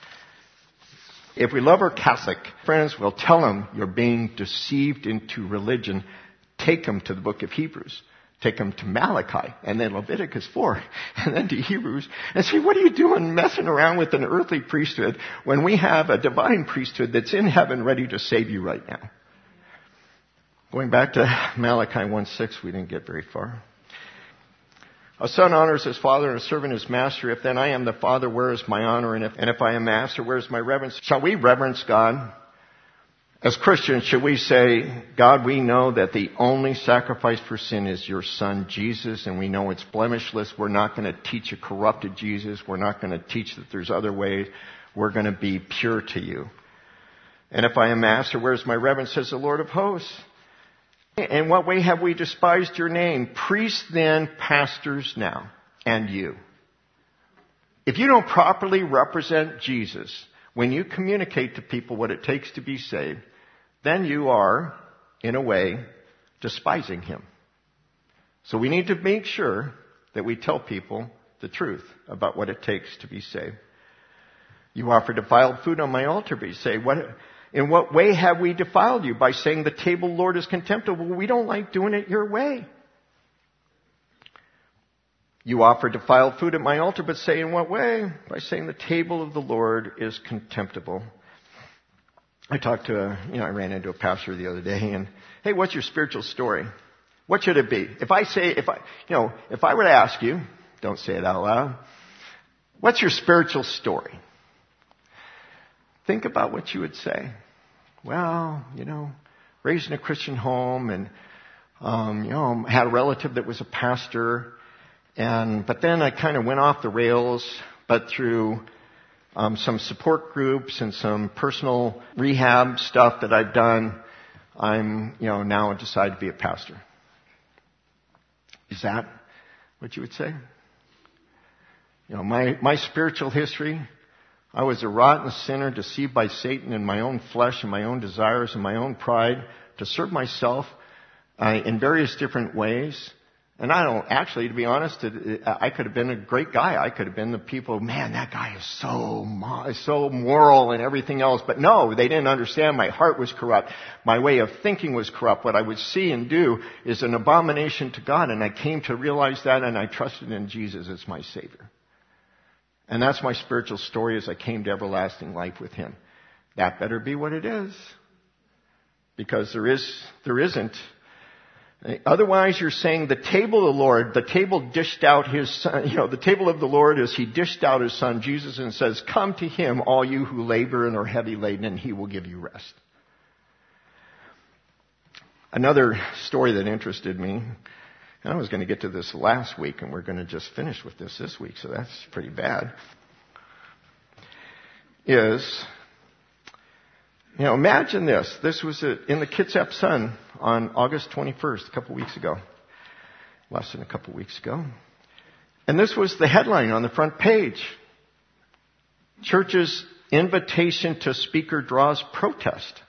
If we love our Catholic friends, we'll tell them you're being deceived into religion. Take them to the book of Hebrews. Take them to Malachi, and then Leviticus 4, and then to Hebrews, and say, what are you doing messing around with an earthly priesthood when we have a divine priesthood that's in heaven ready to save you right now? Going back to Malachi 1:6, we didn't get very far. A son honors his father and a servant his master. If then I am the father, where is my honor? And if I am master, where is my reverence? Shall we reverence God? As Christians, should we say, God, we know that the only sacrifice for sin is your son, Jesus, and we know it's blemishless. We're not going to teach a corrupted Jesus. We're not going to teach that there's other ways. We're going to be pure to you. And if I am master, where's my reverence, says the Lord of hosts? In what way have we despised your name? Priests then, pastors now, and you. If you don't properly represent Jesus, when you communicate to people what it takes to be saved, then you are, in a way, despising him. So we need to make sure that we tell people the truth about what it takes to be saved. You offer defiled food on my altar, but you say, in what way have we defiled you? By saying the table, Lord, is contemptible. We don't like doing it your way. You offer defiled food at my altar, but say in what way? By saying the table of the Lord is contemptible. I ran into a pastor the other day and, hey, what's your spiritual story? What should it be? If I were to ask you, don't say it out loud, what's your spiritual story? Think about what you would say. Well, raised in a Christian home and, had a relative that was a pastor. But then I kind of went off the rails, but through some support groups and some personal rehab stuff that I've done, I'm, now decided to be a pastor. Is that what you would say? My spiritual history, I was a rotten sinner deceived by Satan in my own flesh and my own desires and my own pride to serve myself in various different ways. And to be honest, I could have been a great guy. I could have been the people, man, that guy is so moral and everything else. But no, they didn't understand. My heart was corrupt. My way of thinking was corrupt. What I would see and do is an abomination to God. And I came to realize that, and I trusted in Jesus as my Savior. And that's my spiritual story as I came to everlasting life with him. That better be what it is. Because there isn't Otherwise, you're saying the table of the Lord, the table dished out his son, the table of the Lord is he dished out his son Jesus and says, come to him, all you who labor and are heavy laden, and he will give you rest. Another story that interested me, and I was going to get to this last week, and we're going to just finish with this week, so that's pretty bad, is, imagine this. This was in the Kitsap Sun on August 21st, a couple weeks ago. Less than a couple weeks ago. And this was the headline on the front page. Church's invitation to speaker draws protest.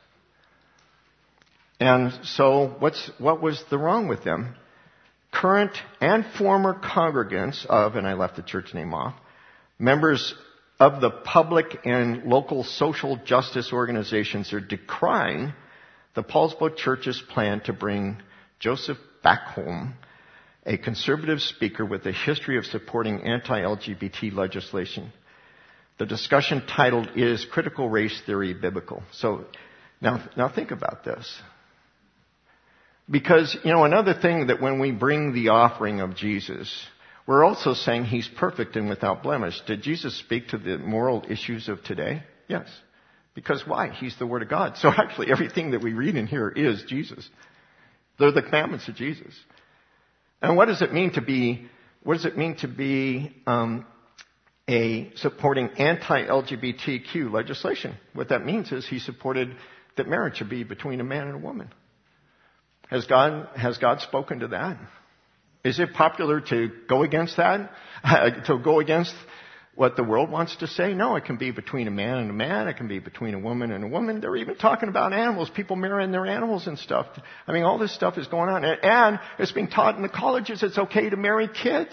And so what was the wrong with them? Current and former congregants of, and I left the church name off, members of the public and local social justice organizations are decrying the Paulsbo Church's plan to bring Joseph Backholm, a conservative speaker with a history of supporting anti-LGBT legislation. The discussion titled, Is Critical Race Theory Biblical? So now think about this. Because, another thing that when we bring the offering of Jesus, we're also saying he's perfect and without blemish. Did Jesus speak to the moral issues of today? Yes. Because why? He's the Word of God. So actually everything that we read in here is Jesus. They're the commandments of Jesus. And what does it mean to be a supporting anti-LGBTQ legislation? What that means is he supported that marriage should be between a man and a woman. Has God spoken to that? Is it popular to go against that? To go against what the world wants to say? No, it can be between a man and a man. It can be between a woman and a woman. They're even talking about animals, people marrying their animals and stuff. I mean, all this stuff is going on. And it's being taught in the colleges it's okay to marry kids.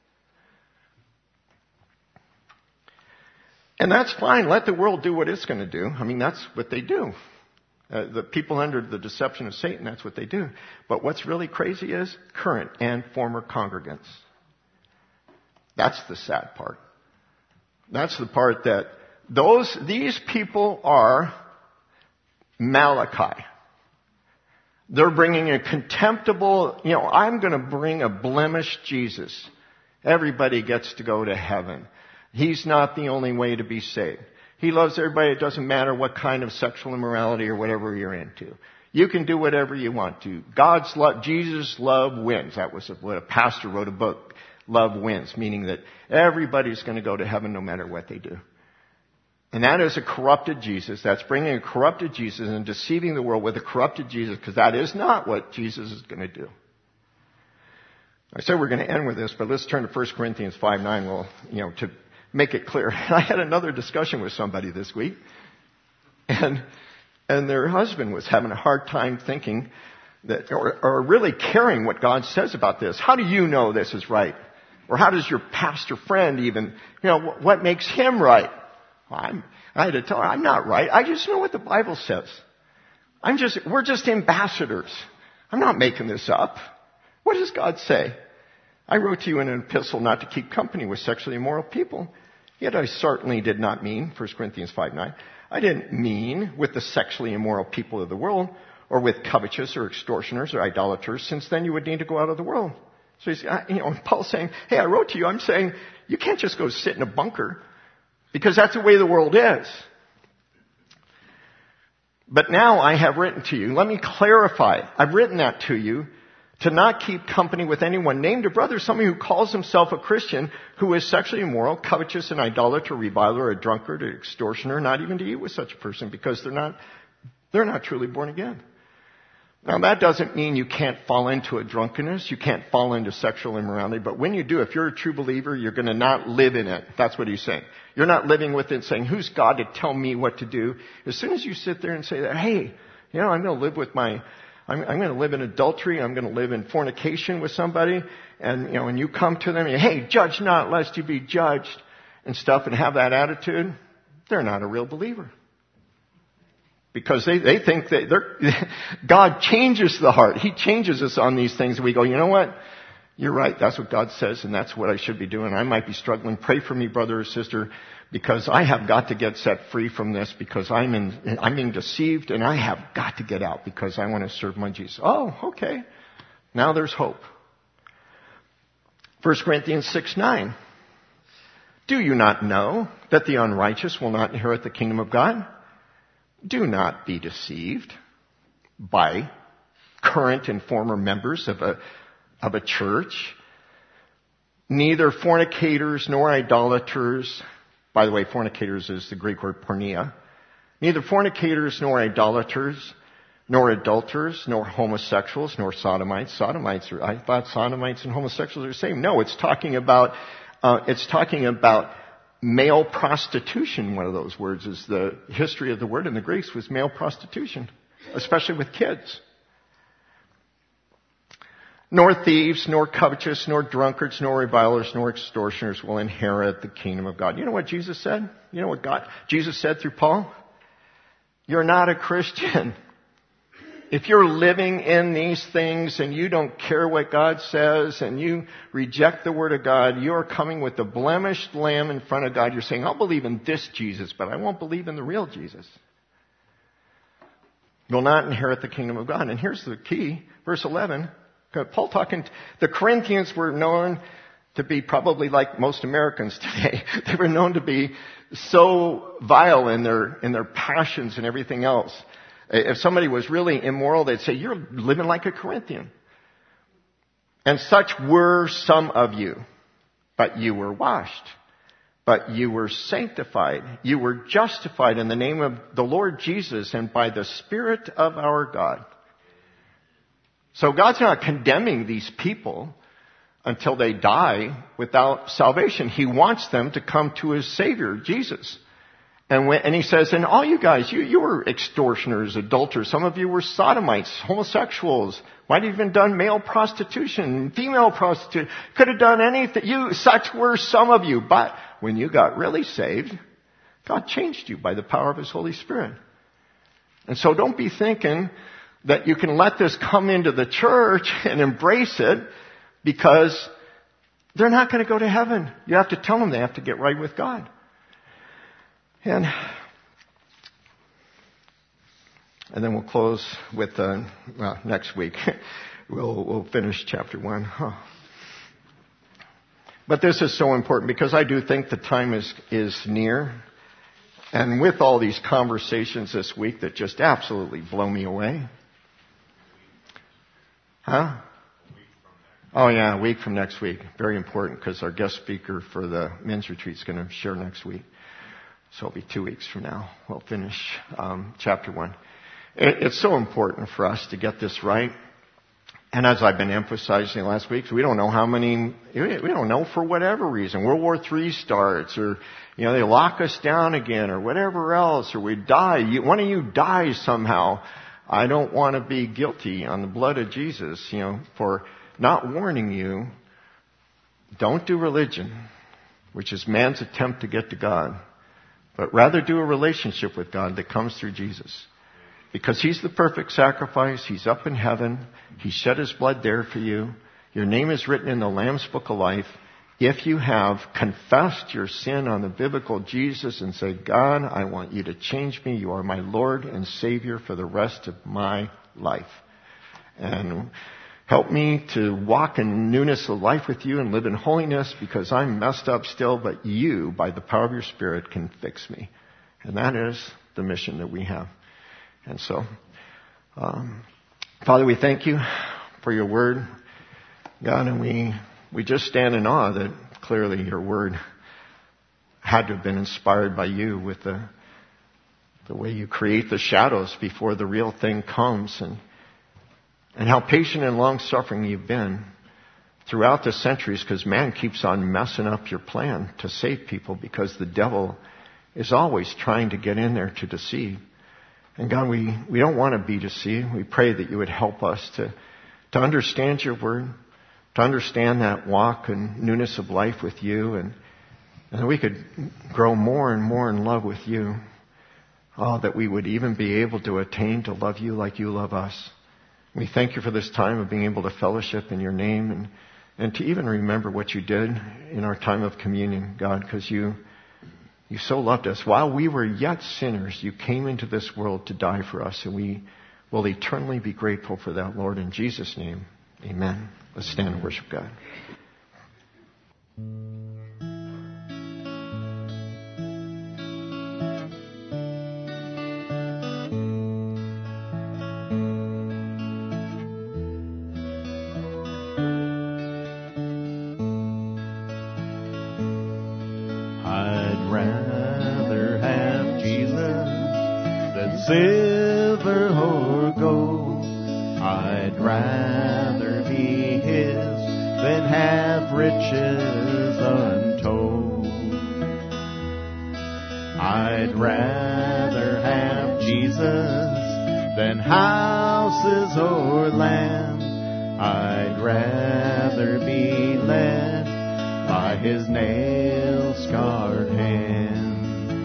And that's fine. Let the world do what it's going to do. I mean, that's what they do. The people under the deception of Satan, that's what they do. But what's really crazy is current and former congregants. That's the sad part. That's the part that these people are Malachi. They're bringing a contemptible, I'm going to bring a blemished Jesus. Everybody gets to go to heaven. He's not the only way to be saved. He loves everybody. It doesn't matter what kind of sexual immorality or whatever you're into. You can do whatever you want to. God's love, Jesus' love wins. That was what a pastor wrote a book, Love Wins, meaning that everybody's going to go to heaven no matter what they do. And that is a corrupted Jesus. That's bringing a corrupted Jesus and deceiving the world with a corrupted Jesus, because that is not what Jesus is going to do. I said we're going to end with this, but let's turn to 1 Corinthians 5:9. Well, to make it clear. I had another discussion with somebody this week, and their husband was having a hard time thinking that, or really caring what God says about this. How do you know this is right? Or how does your pastor friend even, what makes him right? Well, I had to tell her, I'm not right. I just know what the Bible says. We're just ambassadors. I'm not making this up. What does God say? I wrote to you in an epistle not to keep company with sexually immoral people. Yet I certainly did not mean, 1 Corinthians 5:9, I didn't mean with the sexually immoral people of the world, or with covetous or extortioners or idolaters, since then you would need to go out of the world. So Paul's saying, hey, I wrote to you, I'm saying, you can't just go sit in a bunker, because that's the way the world is. But now I have written to you, let me clarify, I've written that to you, to not keep company with anyone named a brother, somebody who calls himself a Christian, who is sexually immoral, covetous, an idolater, reviler, a drunkard, an extortioner, not even to eat with such a person, because they're not truly born again. Now that doesn't mean you can't fall into a drunkenness, you can't fall into sexual immorality, but when you do, if you're a true believer, you're going to not live in it. That's what he's saying. You're not living with it saying, who's God to tell me what to do? As soon as you sit there and say that, hey, I'm going to live with I'm going to live in adultery. I'm going to live in fornication with somebody. And, when you come to them, hey, judge not lest you be judged and stuff, and have that attitude, they're not a real believer. Because they think that God changes the heart. He changes us on these things. We go, you know what? You're right. That's what God says, and that's what I should be doing. I might be struggling. Pray for me, brother or sister, because I have got to get set free from this, because I'm being deceived, and I have got to get out because I want to serve my Jesus. Oh, okay. Now there's hope. 1 Corinthians 6:9. Do you not know that the unrighteous will not inherit the kingdom of God? Do not be deceived by current and former members of a church. Neither fornicators nor idolaters, by the way, fornicators is the Greek word porneia. Neither fornicators nor idolaters, nor adulterers, nor homosexuals, nor sodomites. I thought sodomites and homosexuals are the same. No, it's talking about male prostitution. One of those words is the history of the word in the Greeks was male prostitution, especially with kids. Nor thieves, nor covetous, nor drunkards, nor revilers, nor extortioners will inherit the kingdom of God. You know what Jesus said? You know what Jesus said through Paul? You're not a Christian. If you're living in these things and you don't care what God says and you reject the Word of God, you're coming with the blemished lamb in front of God. You're saying, I'll believe in this Jesus, but I won't believe in the real Jesus. You'll not inherit the kingdom of God. And here's the key, verse 11. Paul talking, the Corinthians were known to be probably like most Americans today. They were known to be so vile in their passions and everything else. If somebody was really immoral, they'd say, you're living like a Corinthian. And such were some of you. But you were washed. But you were sanctified. You were justified in the name of the Lord Jesus and by the Spirit of our God. So God's not condemning these people until they die without salvation. He wants them to come to His Savior, Jesus. And He says, and all you guys, you were extortioners, adulterers. Some of you were sodomites, homosexuals. Might have even done male prostitution, female prostitution. Could have done anything. Such were some of you. But when you got really saved, God changed you by the power of His Holy Spirit. And so don't be thinking that you can let this come into the church and embrace it because they're not going to go to heaven. You have to tell them they have to get right with God. And then we'll close with, next week. We'll finish chapter 1. But this is so important because I do think the time is near. And with all these conversations this week that just absolutely blow me away. Huh? Oh yeah, a week from next week. Very important because our guest speaker for the men's retreat is going to share next week. So it'll be 2 weeks from now. We'll finish chapter 1. It's so important for us to get this right. And as I've been emphasizing last week, we don't know we don't know for whatever reason. World War III starts or, they lock us down again or whatever else, or we die. One of you dies somehow. I don't want to be guilty on the blood of Jesus, for not warning you. Don't do religion, which is man's attempt to get to God. But rather do a relationship with God that comes through Jesus. Because He's the perfect sacrifice. He's up in heaven. He shed His blood there for you. Your name is written in the Lamb's Book of Life. If you have confessed your sin on the biblical Jesus and said, God, I want you to change me. You are my Lord and Savior for the rest of my life. And help me to walk in newness of life with you and live in holiness because I'm messed up still, but you, by the power of your Spirit, can fix me. And that is the mission that we have. And so, Father, we thank you for your word, God, and we just stand in awe that clearly your word had to have been inspired by you with the way you create the shadows before the real thing comes, and how patient and long-suffering you've been throughout the centuries, because man keeps on messing up your plan to save people because the devil is always trying to get in there to deceive. And God, we don't want to be deceived. We pray that you would help us to understand your word, to understand that walk and newness of life with you, and that we could grow more and more in love with you. That we would even be able to attain to love you like you love us. We thank you for this time of being able to fellowship in your name and to even remember what you did in our time of communion, God, because you so loved us. While we were yet sinners, you came into this world to die for us, and we will eternally be grateful for that, Lord, in Jesus' name. Amen. Let's stand and worship God. I'd rather have Jesus than silver or gold. I'd rather be His than have riches untold. I'd rather have Jesus than houses or land. I'd rather be led by His nail-scarred hand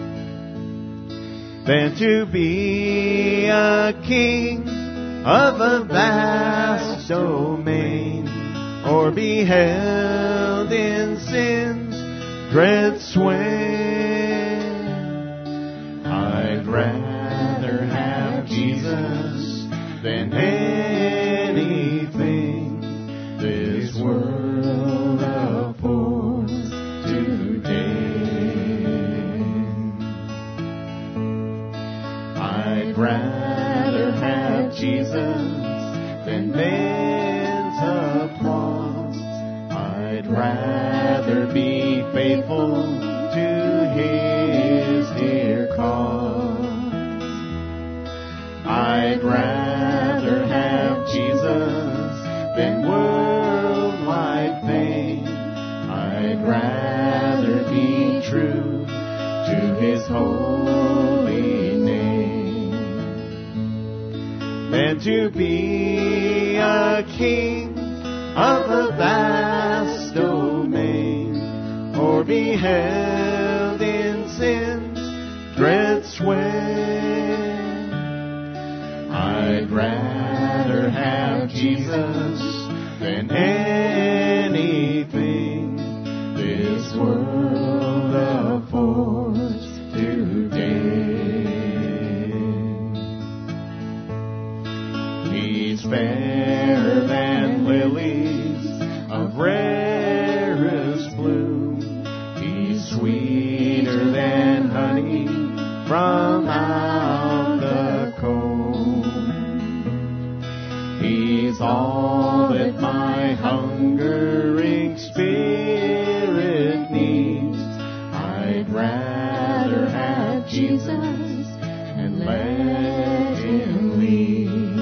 than to be a king of a vast domain, or be held in sin's dread sway. I'd rather have Jesus than anything this world affords today. I'd rather have Jesus than men's applause. I'd rather be faithful to His dear cause. I'd rather have Jesus than worldwide fame. I'd rather be true to His holy name than to be a king of a vast domain, or be held in sin's dread sway. I'd rather have Jesus than anything this world affords today. He's fairer than lilies of rarest bloom. He's sweeter than honey from out the comb. He's all that my hungering spirit needs. I'd rather have Jesus and let Him lead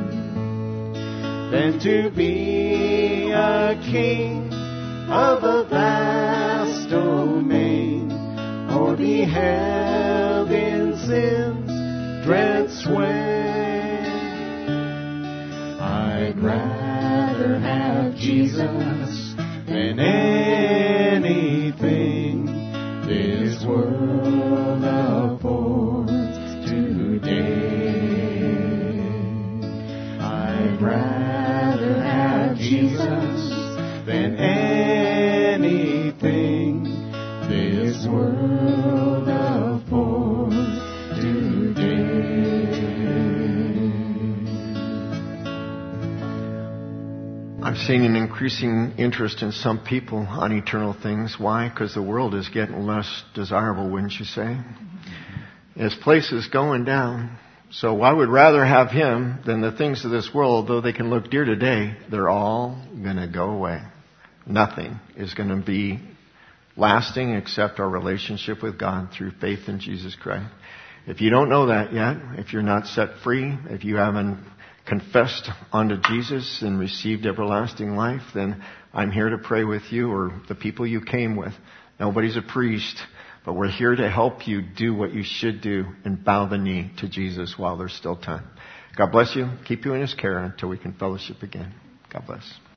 than to be a king of a vast domain, or be held in sin's dread sway. I'd rather have Jesus than anything this world affords today. I'd rather have Jesus than anything this world affords today. I've seen an increasing interest in some people on eternal things. Why? Because the world is getting less desirable, wouldn't you say? Its place is going down. So I would rather have Him than the things of this world. Though they can look dear today, they're all going to go away. Nothing is going to be lasting except our relationship with God through faith in Jesus Christ. If you don't know that yet, if you're not set free, if you haven't confessed unto Jesus and received everlasting life, then I'm here to pray with you or the people you came with. Nobody's a priest, but we're here to help you do what you should do and bow the knee to Jesus while there's still time. God bless you. Keep you in His care until we can fellowship again. God bless.